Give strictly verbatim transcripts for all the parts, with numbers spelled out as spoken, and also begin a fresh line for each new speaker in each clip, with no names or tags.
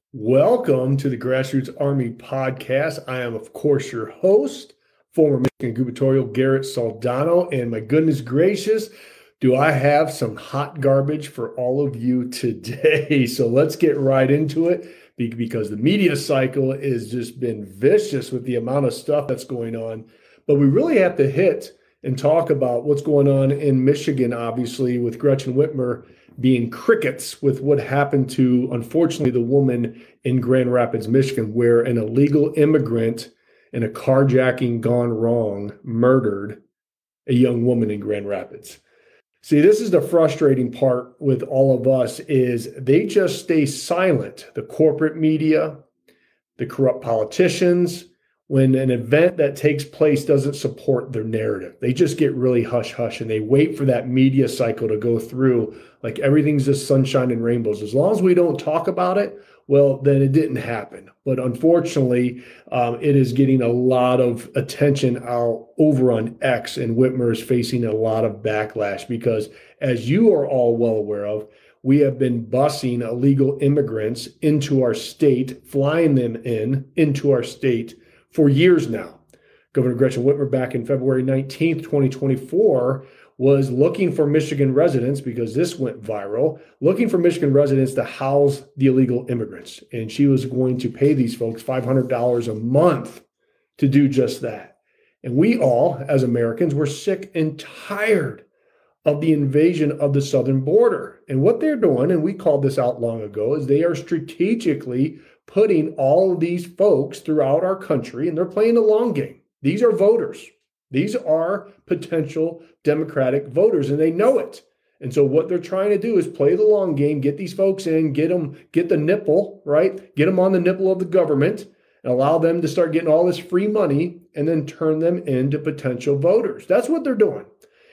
Welcome to the Grassroots Army podcast. I am, of course, your host, former Michigan gubernatorial Garrett Soldano. And my goodness gracious, do I have some hot garbage for all of you today. So let's get right into it because the media cycle has just been vicious with the amount of stuff that's going on. But we really have to hit and talk about what's going on in Michigan, obviously, with Gretchen Whitmer being crickets with what happened to, unfortunately, the woman in Grand Rapids, Michigan, where an illegal immigrant in a carjacking gone wrong murdered a young woman in Grand Rapids. See, this is the frustrating part with all of us is they just stay silent. The corporate media, the corrupt politicians, when an event that takes place doesn't support their narrative. They just get really hush-hush and they wait for that media cycle to go through like everything's just sunshine and rainbows. As long as we don't talk about it, well, then it didn't happen. But unfortunately, um, it is getting a lot of attention out over on X, and Whitmer is facing a lot of backlash because, as you are all well aware of, we have been busing illegal immigrants into our state, flying them in into our state for years now. Governor Gretchen Whitmer back in February nineteenth, twenty twenty-four, was looking for Michigan residents, because this went viral, looking for Michigan residents to house the illegal immigrants. And she was going to pay these folks five hundred dollars a month to do just that. And we all, as Americans, were sick and tired of the invasion of the southern border. And what they're doing, and we called this out long ago, is they are strategically putting all of these folks throughout our country, and they're playing the long game. These are voters. These are potential Democratic voters, and they know it. And so what they're trying to do is play the long game, get these folks in, get them, get the nipple, right? Get them on the nipple of the government and allow them to start getting all this free money and then turn them into potential voters. That's what they're doing.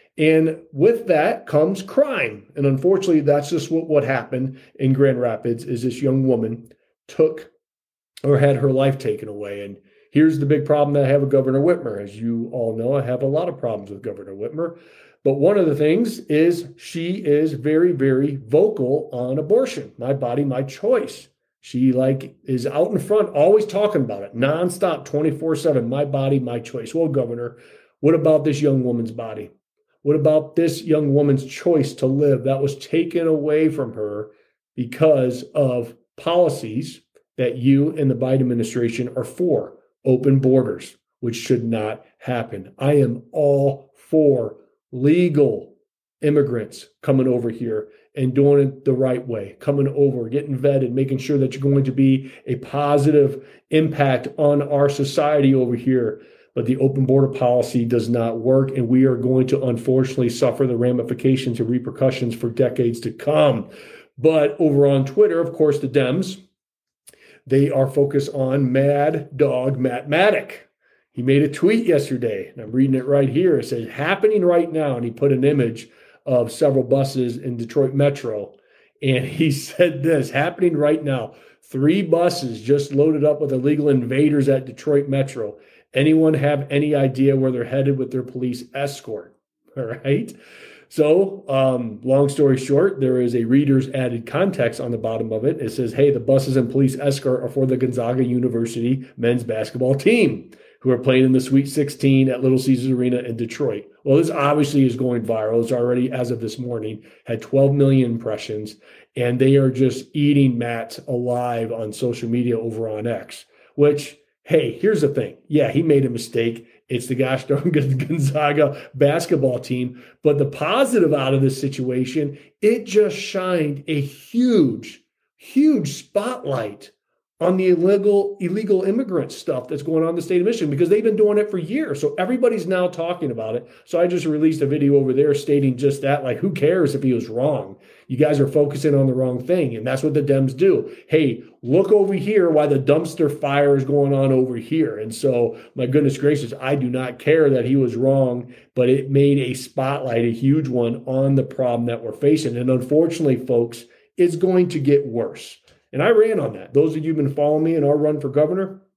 And with that comes crime. And unfortunately, that's just what, what happened in Grand Rapids is this young woman took or had her life taken away. And here's the big problem that I have with Governor Whitmer. As you all know, I have a lot of problems with Governor Whitmer. But one of the things is she is very, very vocal on abortion. My body, my choice. She like is out in front, always talking about it, nonstop, twenty-four seven, my body, my choice. Well, Governor, what about this young woman's body? What about this young woman's choice to live that was taken away from her because of policies that you and the Biden administration are for? Open borders, which should not happen. I am all for legal immigrants coming over here and doing it the right way, coming over, getting vetted, making sure that you're going to be a positive impact on our society over here. But the open border policy does not work, and we are going to unfortunately suffer the ramifications and repercussions for decades to come. But over on Twitter, of course, the Dems, they are focused on Mad Dog Matt Maddock. He made a tweet yesterday, and I'm reading it right here. It says, happening right now, and he put an image of several buses in Detroit Metro. And he said this, happening right now, three buses just loaded up with illegal invaders at Detroit Metro. Anyone have any idea where they're headed with their police escort? All right. So um, long story short, there is a reader's added context on the bottom of it. It says, hey, the buses and police escort are for the Gonzaga University men's basketball team who are playing in the Sweet sixteen at Little Caesars Arena in Detroit. Well, this obviously is going viral. It's already, as of this morning, had twelve million impressions, and they are just eating Matt alive on social media over on X, which, hey, here's the thing. Yeah, he made a mistake. It's the gosh darn Gonzaga basketball team. But the positive out of this situation, it just shined a huge, huge spotlight on the illegal illegal immigrant stuff that's going on in the state of Michigan, because they've been doing it for years. So everybody's now talking about it. So I just released a video over there stating just that, like, who cares if he was wrong? You guys are focusing on the wrong thing. And that's what the Dems do. Hey, look over here why the dumpster fire is going on over here. And so, my goodness gracious, I do not care that he was wrong, but it made a spotlight, a huge one, on the problem that we're facing. And unfortunately, folks, it's going to get worse. And I ran on that. Those of you who've been following me in our run for governor,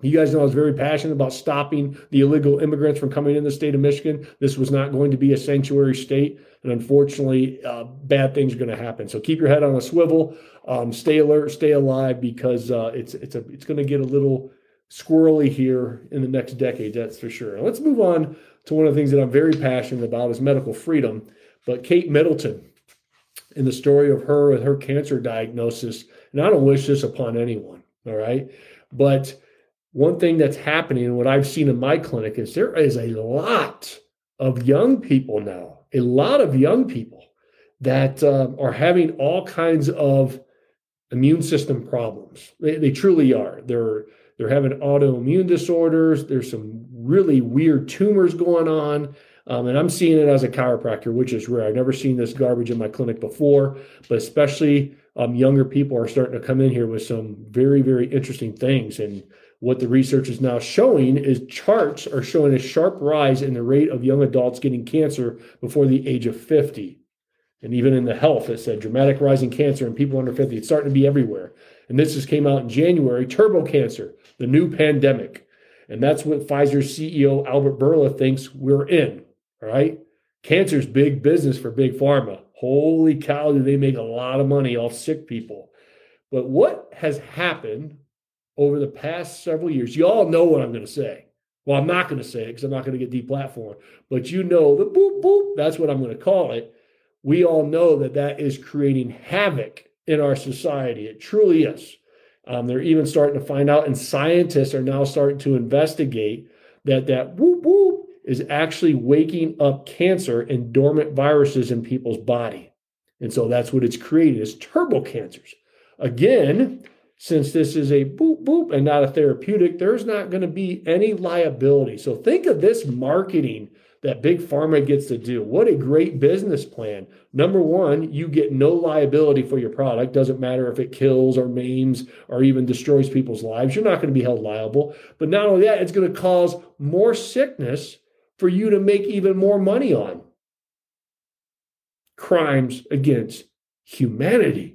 You guys know I was very passionate about stopping the illegal immigrants from coming in the state of Michigan. This was not going to be a sanctuary state. And unfortunately, uh, bad things are going to happen. So keep your head on a swivel, um, stay alert, stay alive, because uh, it's it's a it's going to get a little squirrely here in the next decade, that's for sure. Now let's move on to one of the things that I'm very passionate about is medical freedom. But Kate Middleton, and the story of her with her cancer diagnosis, and I don't wish this upon anyone, all right? But one thing that's happening, and what I've seen in my clinic, is there is a lot of young people now, a lot of young people that um, are having all kinds of immune system problems. They, they truly are. They're they're having autoimmune disorders. There's some really weird tumors going on. Um, and I'm seeing it as a chiropractor, which is rare. I've never seen this garbage in my clinic before, but especially um, younger people are starting to come in here with some very, very interesting things. And what the research is now showing is charts are showing a sharp rise in the rate of young adults getting cancer before the age of fifty. And even in the health, it said dramatic rise in cancer in people under fifty. It's starting to be everywhere. And this just came out in January, turbo cancer, the new pandemic. And that's what Pfizer's C E O, Albert Bourla, thinks we're in, all right? Cancer's big business for big pharma. Holy cow, do they make a lot of money off sick people. But what has happened over the past several years, you all know what I'm going to say. Well, I'm not going to say it because I'm not going to get deplatformed. But you know the boop, boop, that's what I'm going to call it. We all know that that is creating havoc in our society. It truly is. Um, they're even starting to find out, and scientists are now starting to investigate that that whoop whoop is actually waking up cancer and dormant viruses in people's body. And so that's what it's created, is turbo cancers. Again, since this is a boop boop and not a therapeutic, there's not going to be any liability. So think of this marketing that big pharma gets to do. What a great business plan. Number one, you get no liability for your product. Doesn't matter if it kills or maims or even destroys people's lives. You're not going to be held liable. But not only that, it's going to cause more sickness for you to make even more money on. Crimes against humanity.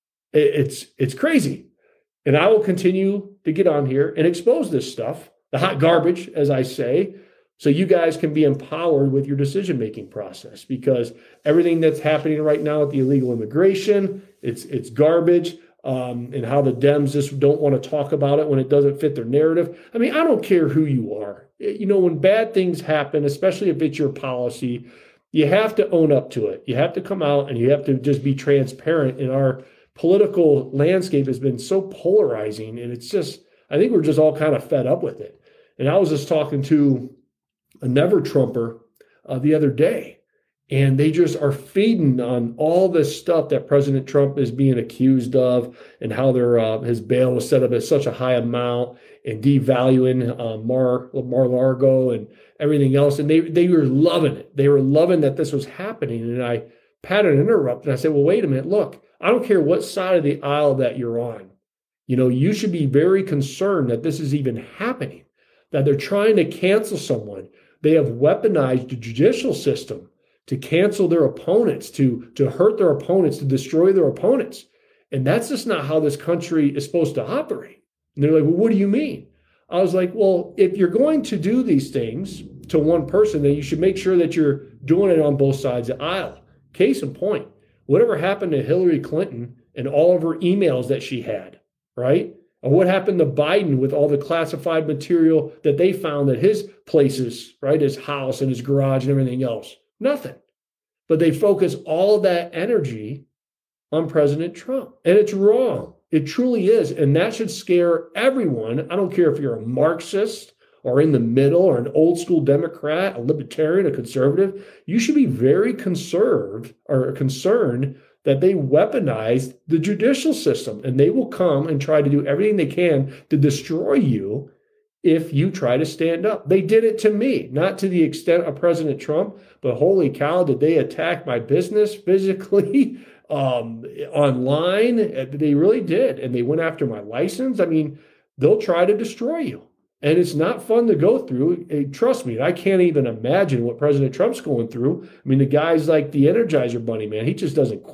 It's, it's crazy. And I will continue to get on here and expose this stuff, the hot garbage, as I say, so you guys can be empowered with your decision-making process, because everything that's happening right now with the illegal immigration, it's it's garbage, um, and how the Dems just don't want to talk about it when it doesn't fit their narrative. I mean, I don't care who you are. You know, when bad things happen, especially if it's your policy, you have to own up to it. You have to come out and you have to just be transparent. And our political landscape has been so polarizing, and it's just, I think we're just all kind of fed up with it. And I was just talking to a never Trumper uh, the other day, and they just are feeding on all this stuff that President Trump is being accused of, and how their uh, his bail was set up at such a high amount, and devaluing uh, Mar Mar-a-Lago and everything else. And they they were loving it. They were loving that this was happening. And I patted and interrupted. And I said, well, wait a minute. Look, I don't care what side of the aisle that you're on. You know, you should be very concerned that this is even happening, that they're trying to cancel someone. They have weaponized the judicial system to cancel their opponents, to, to hurt their opponents, to destroy their opponents. And that's just not how this country is supposed to operate. And they're like, well, what do you mean? I was like, well, if you're going to do these things to one person, then you should make sure that you're doing it on both sides of the aisle. Case in point, whatever happened to Hillary Clinton and all of her emails that she had, right? Or what happened to Biden with all the classified material that they found at his places, right? His house and his garage and everything else. Nothing. But they focus all of that energy on President Trump. And it's wrong. It truly is. And that should scare everyone. I don't care if you're a Marxist or in the middle or an old school Democrat, a libertarian, a conservative. You should be very conserved or concerned that they weaponized the judicial system, and they will come and try to do everything they can to destroy you if you try to stand up. They did it to me, not to the extent of President Trump, but holy cow, did they attack my business physically, um, online? They really did. And they went after my license. I mean, they'll try to destroy you. And it's not fun to go through. Trust me, I can't even imagine what President Trump's going through. I mean, the guy's like the Energizer Bunny, man. He just doesn't quit.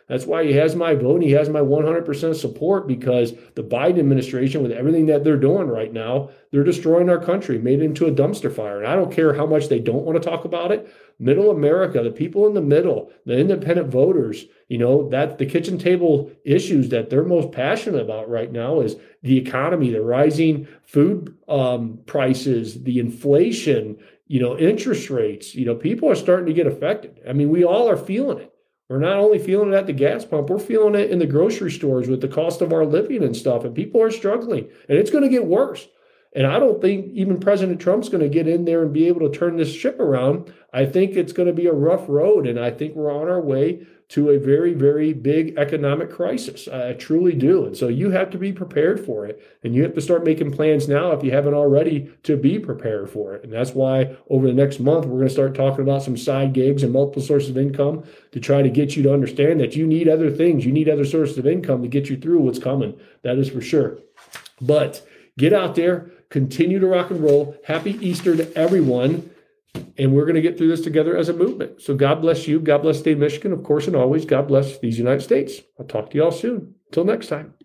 That's why he has my vote and he has my one hundred percent support, because the Biden administration, with everything that they're doing right now, they're destroying our country, made it into a dumpster fire. And I don't care how much they don't want to talk about it. Middle America, the people in the middle, the independent voters, you know, that the kitchen table issues that they're most passionate about right now is the economy, the rising food um, prices, the inflation, you know, interest rates. You know, people are starting to get affected. I mean, we all are feeling it. We're not only feeling it at the gas pump, we're feeling it in the grocery stores with the cost of our living and stuff. And people are struggling, and it's going to get worse. And I don't think even President Trump's going to get in there and be able to turn this ship around. I think it's going to be a rough road. And I think we're on our way to a very, very big economic crisis. I truly do. And so you have to be prepared for it. And you have to start making plans now, if you haven't already, to be prepared for it. And that's why over the next month, we're going to start talking about some side gigs and multiple sources of income to try to get you to understand that you need other things. You need other sources of income to get you through what's coming. That is for sure. But get out there, continue to rock and roll. Happy Easter to everyone. And we're going to get through this together as a movement. So God bless you. God bless the state of Michigan, of course, and always. God bless these United States. I'll talk to you all soon. Until next time.